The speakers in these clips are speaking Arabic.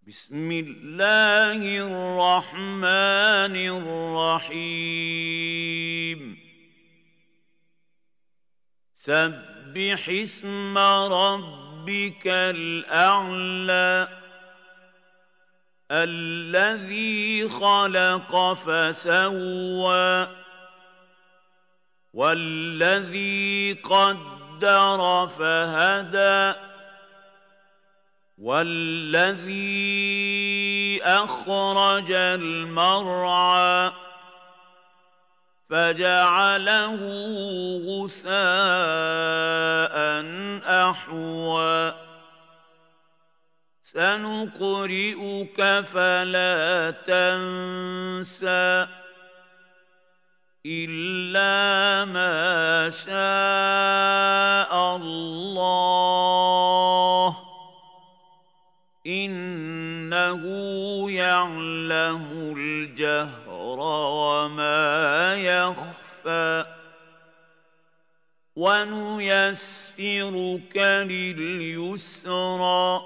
بسم الله الرحمن الرحيم سبح اسم ربك الأعلى الذي خلق فسوى والذي قدر فهدى والذي أخرج المرعى فجعله غثاء أحوى سنقرئك فلا تنسى إلا ما شاء الله إنه يعلم الجهر وما يخفى ونيسرك لليسرى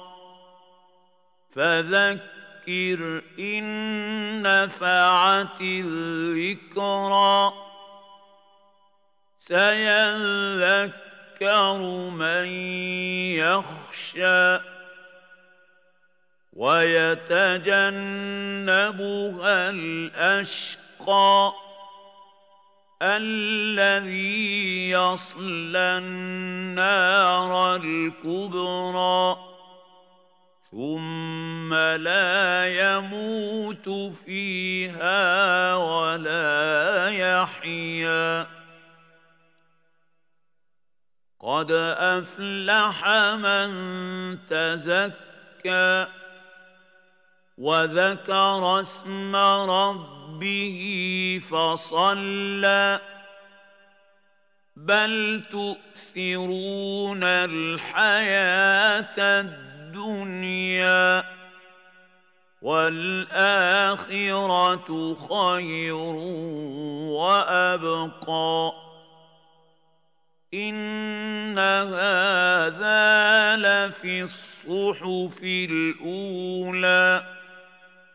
فذكر إن نفعت الذكرى سيذكر من يخشى ويتجنبها الأشقى الذي يصلى النار الكبرى ثم لا يموت فيها ولا يحيا قد أفلح من تزكى وذكر اسم ربه فصلى بل تؤثرون الحياة الدنيا والآخرة خير وأبقى إن هذا لفي الصحف الأولى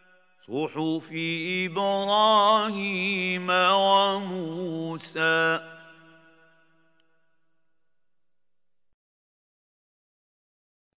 صحف إبراهيم وموسى